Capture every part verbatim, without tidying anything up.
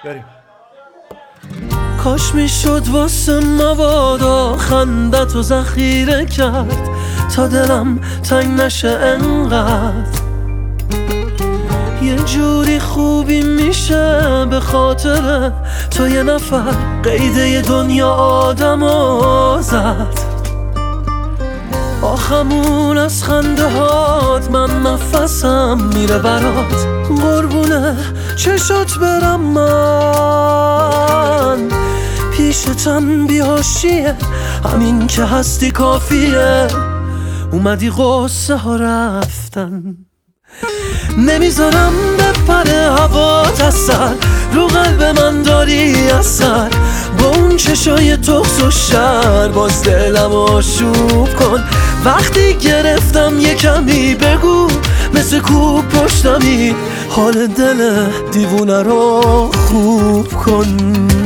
بریم. کاش میشد واسه مبادا خندت و ذخیره کرد تا دلم تنگ نشه انقدر. یه جوری خوبی میشه به خاطر تو یه نفر قیده دنیا آدمو زد. آخمون از خنده هات من نفسم میره برات، قربونه چشات برم من. پیشتم بیهاشیه همین که هستی کافیه، اومدی قصه ها رفتن. نمیذارم بپره هوات از سر، رو قلب من داری اثر. با اون چشای تخس و شر باز دلم آشوب کن. وقتی گرفتم یه کمی بگو مثل کوب پشتمی، حال دل دیوونه رو خوب کن.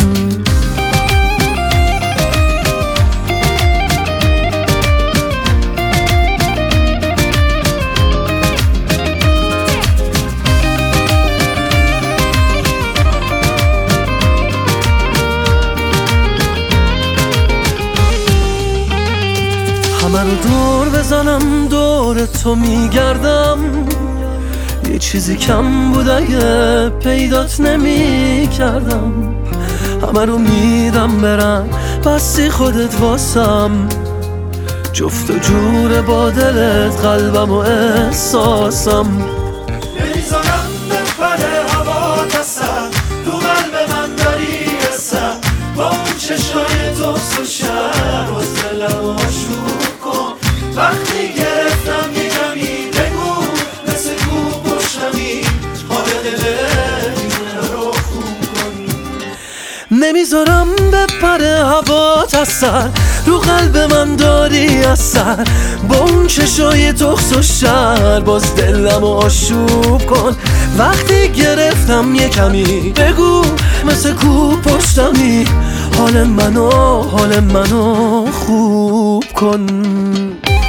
همه رو دور بزنم دور تو میگردم، یه چیزی کم بود اگه پیدات نمی کردم. همه رو میدم برن بستی خودت واسم، جفت و جور با دلت قلبم و احساسم. نمیذارم بپره هوات از سر، تو قلب من داری اثر. با اون چشای تخس و شر باز دلم آشوب کن. وقتی گرفتم یه کمی بگو مثل کوب پشتمی، حال دل دیوونه رو خوب کن. نمیذارم بپره هوات از سر، رو قلب من داری اثر. با اون چشای تخس و شر باز دلم آشوب کن. وقتی گرفتم یه کمی بگو مثل کوب پشتمی، حال منو حال منو خوب کن.